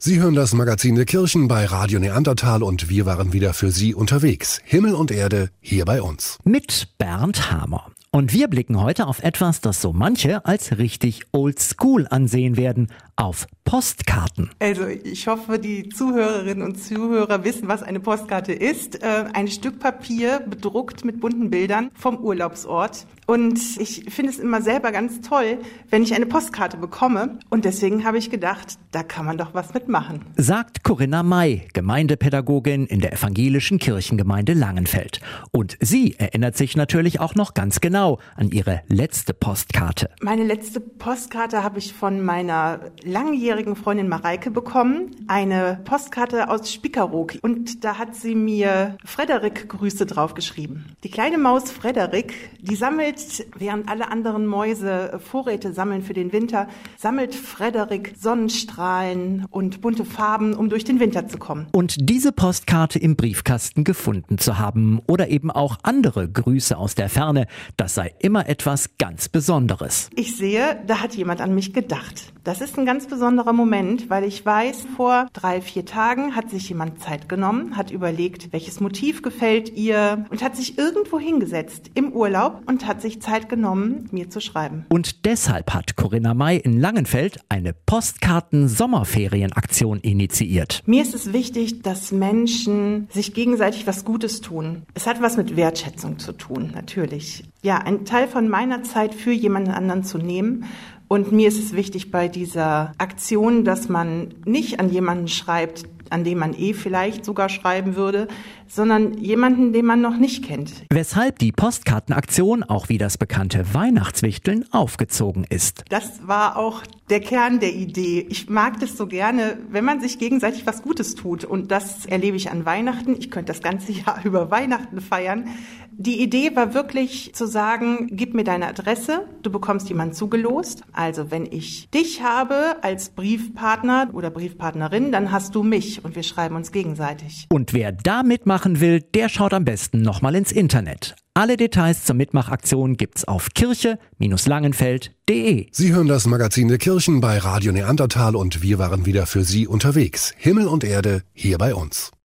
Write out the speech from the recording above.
Sie hören das Magazin der Kirchen bei Radio Neandertal und wir waren wieder für Sie unterwegs. Himmel und Erde hier bei uns. Mit Bernd Hamer. Und wir blicken heute auf etwas, das so manche als richtig oldschool ansehen werden. Auf Postkarten. Also ich hoffe, die Zuhörerinnen und Zuhörer wissen, was eine Postkarte ist. Ein Stück Papier bedruckt mit bunten Bildern vom Urlaubsort. Und ich finde es immer selber ganz toll, wenn ich eine Postkarte bekomme. Und deswegen habe ich gedacht, da kann man doch was mitmachen. Sagt Corinna May, Gemeindepädagogin in der evangelischen Kirchengemeinde Langenfeld. Und sie erinnert sich natürlich auch noch ganz genau an ihre letzte Postkarte. Meine letzte Postkarte habe ich von meiner langjährigen Freundin Mareike bekommen. Eine Postkarte aus Spiekeroog. Und da hat sie mir Frederik-Grüße draufgeschrieben. Die kleine Maus Frederik, die sammelt, während alle anderen Mäuse Vorräte sammeln für den Winter, sammelt Frederik Sonnenstrahlen und bunte Farben, um durch den Winter zu kommen. Und diese Postkarte im Briefkasten gefunden zu haben oder eben auch andere Grüße aus der Ferne, das sei immer etwas ganz Besonderes. Ich sehe, da hat jemand an mich gedacht. Das ist ein ganz besonderer Moment, weil ich weiß, vor 3-4 Tagen hat sich jemand Zeit genommen, hat überlegt, welches Motiv gefällt ihr und hat sich irgendwo hingesetzt im Urlaub und hat sich Zeit genommen, mir zu schreiben. Und deshalb hat Corinna May in Langenfeld eine Postkarten-Sommerferienaktion initiiert. Mir ist es wichtig, dass Menschen sich gegenseitig was Gutes tun. Es hat was mit Wertschätzung zu tun, natürlich. Ja, einen Teil von meiner Zeit für jemanden anderen zu nehmen. Und mir ist es wichtig bei dieser Aktion, dass man nicht an jemanden schreibt, an dem man vielleicht sogar schreiben würde, sondern jemanden, den man noch nicht kennt. Weshalb die Postkartenaktion, auch wie das bekannte Weihnachtswichteln, aufgezogen ist. Das war auch der Kern der Idee. Ich mag das so gerne, wenn man sich gegenseitig was Gutes tut. Und das erlebe ich an Weihnachten. Ich könnte das ganze Jahr über Weihnachten feiern. Die Idee war wirklich zu sagen, gib mir deine Adresse, du bekommst jemanden zugelost. Also wenn ich dich habe als Briefpartner oder Briefpartnerin, dann hast du mich und wir schreiben uns gegenseitig. Und wer da mitmachen will, der schaut am besten nochmal ins Internet. Alle Details zur Mitmachaktion gibt's auf kirche-langenfeld.de. Sie hören das Magazin der Kirchen bei Radio Neandertal und wir waren wieder für Sie unterwegs. Himmel und Erde hier bei uns.